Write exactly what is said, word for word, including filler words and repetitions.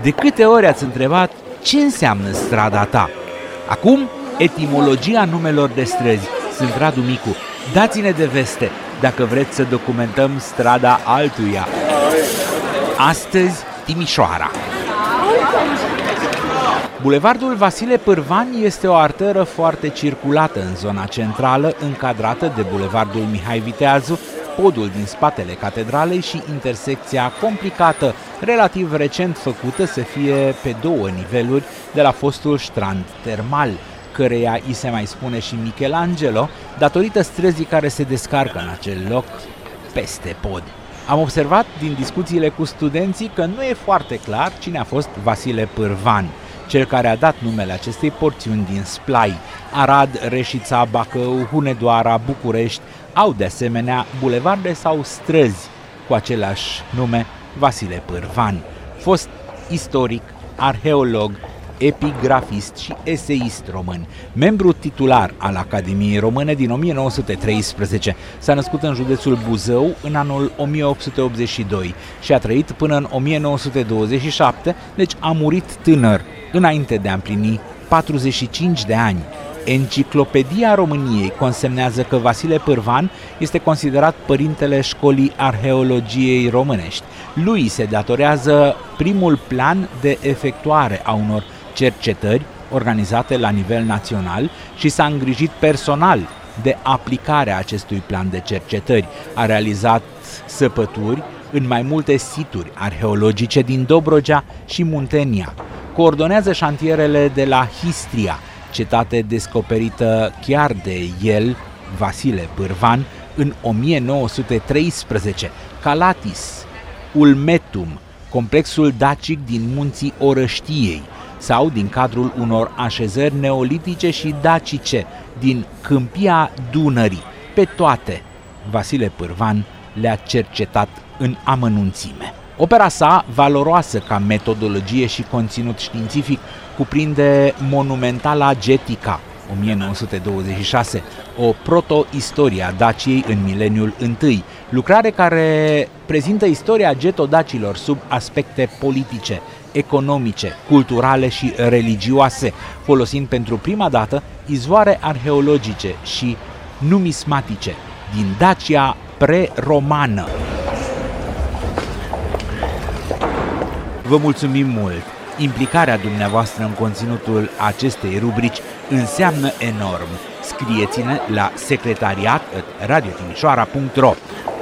De câte ori ați întrebat ce înseamnă strada ta? Acum, etimologia numelor de străzi. Sunt Radu Micu. Dați-ne de veste dacă vreți să documentăm strada altuia. Astăzi, Timișoara. Bulevardul Vasile Pârvan este o arteră foarte circulată în zona centrală, încadrată de Bulevardul Mihai Viteazu, podul din spatele catedralei și intersecția complicată, relativ recent făcută să fie pe două niveluri de la fostul strand termal, căreia îi se mai spune și Michelangelo, datorită străzii care se descarcă în acel loc peste pod. Am observat din discuțiile cu studenții că nu e foarte clar cine a fost Vasile Pârvan, cel care a dat numele acestei porțiuni din Splai. Arad, Reșița, Bacău, Hunedoara, București au de asemenea bulevarde sau străzi cu același nume, Vasile Pârvan. Fost istoric, arheolog, epigrafist și eseist român, membru titular al Academiei Române din o mie nouă sute treisprezece. S-a născut în județul Buzău în anul o mie opt sute optzeci și doi și a trăit până în o mie nouă sute douăzeci și șapte, deci a murit tânăr, înainte de a împlini patruzeci și cinci de ani. Enciclopedia României consemnează că Vasile Pârvan este considerat părintele școlii arheologiei românești. Lui se datorează primul plan de efectuare a unor cercetări organizate la nivel național și s-a îngrijit personal de aplicarea acestui plan de cercetări. A realizat săpături în mai multe situri arheologice din Dobrogea și Muntenia. Coordonează șantierele de la Histria, cetate descoperită chiar de el, Vasile Pârvan, în o mie nouă sute treisprezece, Calatis, Ulmetum, complexul dacic din munții Orăștiei, sau din cadrul unor așezări neolitice și dacice din Câmpia Dunării. Pe toate, Vasile Pârvan le-a cercetat în amănunțime. Opera sa, valoroasă ca metodologie și conținut științific, cuprinde Monumentala Getica, o mie nouă sute douăzeci și șase, o proto-istorie a Daciei în mileniul întâi, lucrare care prezintă istoria getodacilor sub aspecte politice, economice, culturale și religioase, folosind pentru prima dată izvoare arheologice și numismatice din Dacia pre-romană. Vă mulțumim mult! Implicarea dumneavoastră în conținutul acestei rubrici înseamnă enorm. Scrieți-ne la secretariat at radio timișoara punct ro.